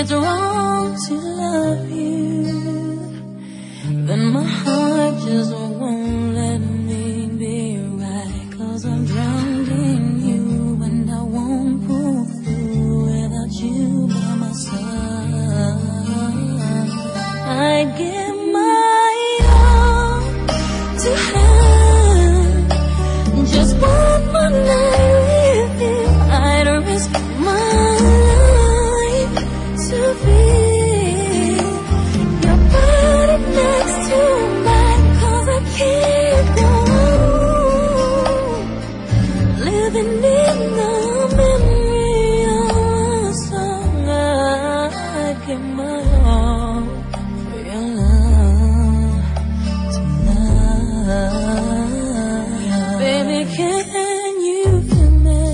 it's wrong to love you, then my heart just won't let me be right. 'Cause I'm drowned in you and I won't pull through without you by my side. I give my all to have just one more night with you. I'd risk my life to feel your body next to mine. 'Cause I can't go on living in the memory of a song. I'd give my all for your love tonight. Baby, can you feel me?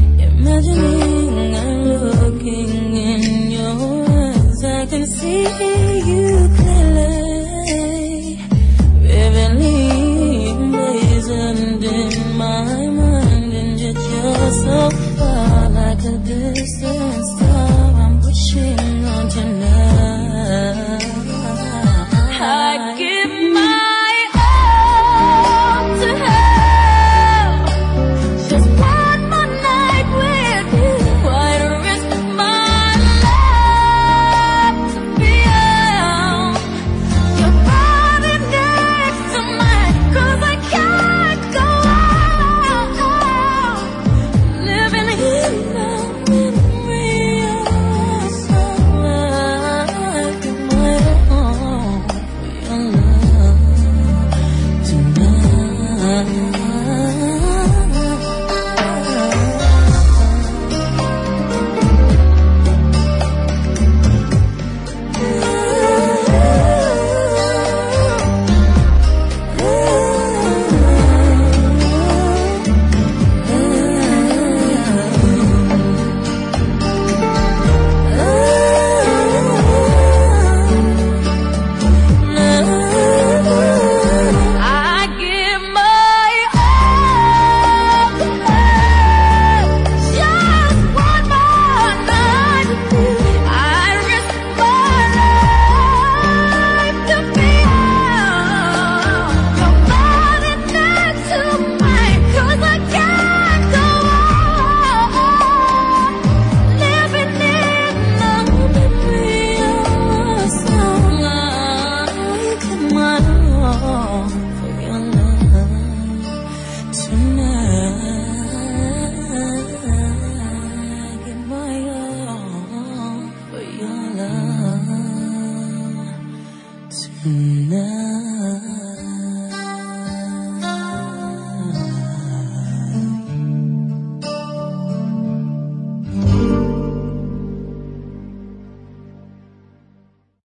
Imagining I'm looking in your eyes, I can see